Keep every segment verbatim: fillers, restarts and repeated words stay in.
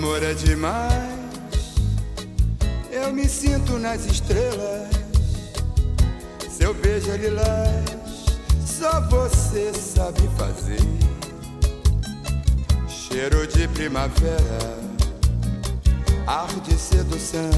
amor é demais, eu me sinto nas estrelas. Seu beijo é lilás, só você sabe fazer. Cheiro de primavera, ar de sedução,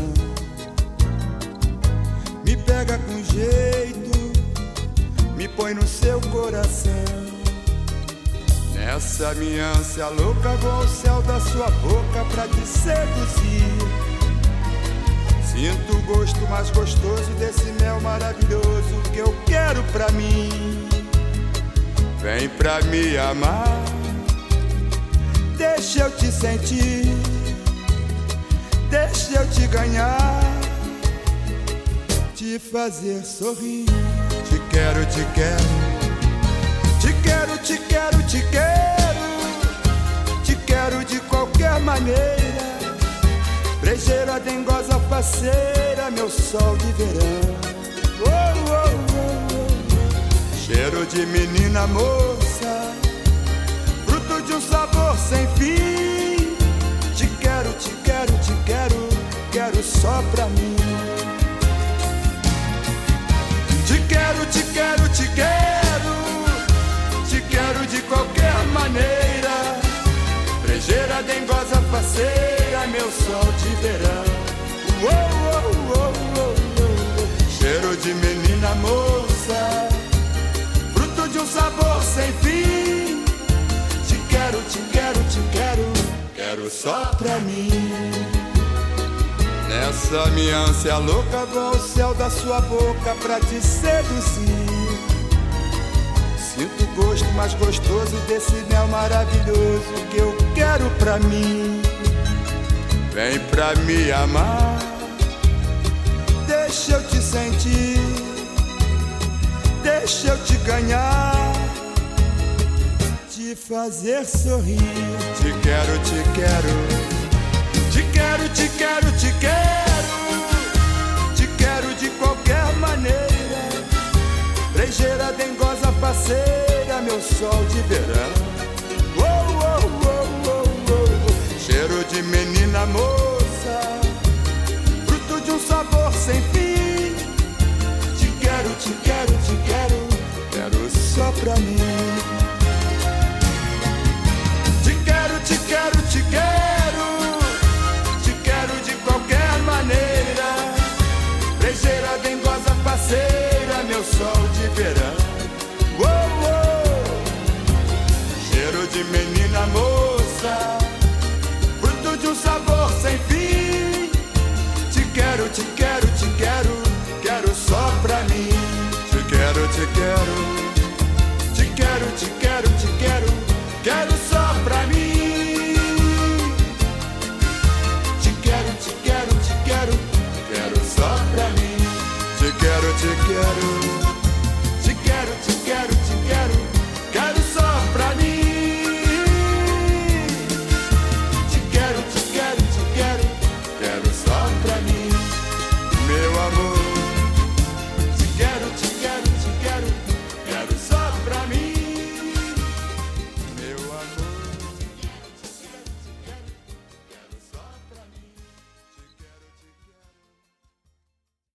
me pega com jeito, me põe no seu coração. Nessa minha ânsia louca vou ao céu da sua boca pra te seduzir. Sinto o gosto mais gostoso desse mel maravilhoso que eu quero pra mim. Vem pra me amar, deixa eu te sentir, deixa eu te ganhar, te fazer sorrir. Te quero, te quero, te quero, te quero, te quero, te quero de qualquer maneira. Brejeira, dengosa, faceira, meu sol de verão. Oh, oh, oh, oh. Cheiro de menina moça, fruto de um sabor sem fim. Te quero, te quero, te quero, quero só pra mim. Te quero, te quero, te quero, te quero de qualquer maneira. Brejeira, dengosa, faceira, meu sol de verão. Oh, oh, oh, oh, oh. Cheiro de menina moça, fruto de um sabor sem fim. Te quero, te quero, te quero, quero só pra mim. Nessa minha ânsia louca vou ao céu da sua boca pra te seduzir. Sinto o gosto mais gostoso desse mel maravilhoso que eu quero pra mim. Vem pra me amar, deixa eu te sentir, deixa eu te ganhar, te fazer sorrir. Te quero, te quero, te quero, te quero, te quero, te quero de qualquer maneira. Brejeira, dengosa, faceira, meu sol de verão. Oh, oh, oh, oh, oh. Cheiro de menina moça, fruto de um sabor sem fim. Te quero, te quero, te quero, quero só pra mim. Te quero, te quero, te quero, te quero de qualquer maneira. Brejeira, dengosa, faceira, meu sol de verão. Oh, oh. Cheiro de menina moça, fruto de um sabor